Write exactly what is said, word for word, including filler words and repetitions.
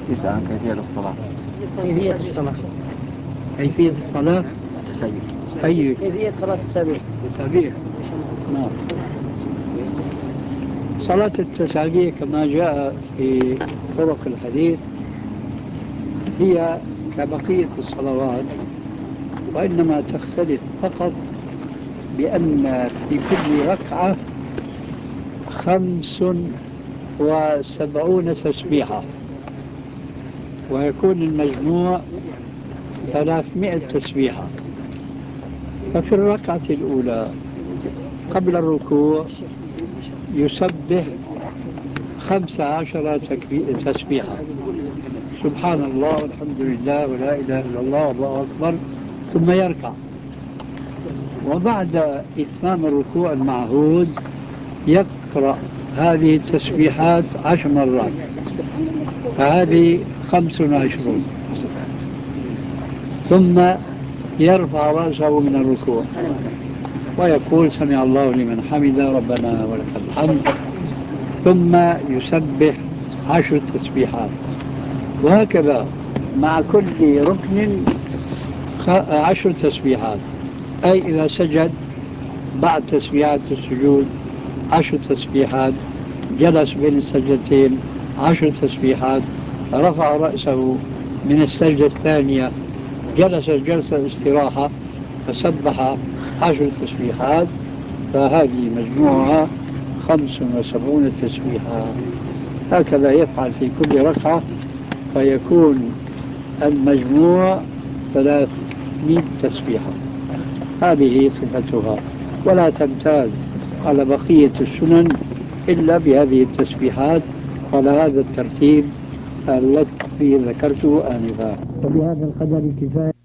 يسأل عن كيفية الصلاة. كيفية الصلاة كيفية الصلاة سيد كيفية صلاة التسابيح. التسابيح نعم. صلاة التسابيح كما جاء في طرق الحديث هي كبقية الصلوات، وإنما تختلف فقط بأن في كل ركعة خمس وسبعون تسبيحة، ويكون المجموع ثلاثمائة تسبيحة. ففي الركعة الأولى قبل الركوع يسبح خمس عشر تسبيحة، سبحان الله والحمد لله ولا إله إلا الله والله أكبر، ثم يركع. وبعد إتمام الركوع المعهود يقرأ هذه التسبيحات عشر مرات، فهذه خمس وعشرون. ثم يرفع رأسه من الركوع ويقول سمع الله لمن حمد ربنا ولك الحمد، ثم يسبح عشر تسبيحات، وهكذا مع كل ركن عشر تسبيحات. أي إذا سجد بعد تسبيحات السجود عشر تسبيحات، جلس بين السجدتين عشر تسبيحات، رفع رأسه من السجدة الثانية جلس جلسة استراحة فسبح عشر تسبيحات، فهذه مجموعها خمس وسبعون تسبيحة. هكذا يفعل في كل ركعة، فيكون المجموع ثلاثمائة تسبيحة. هذه صفتها، ولا تمتاز على بقية السنن إلا بهذه التسبيحات على هذا الترتيب الذي ذكرته آنفا. وبهذا القدر كفاية.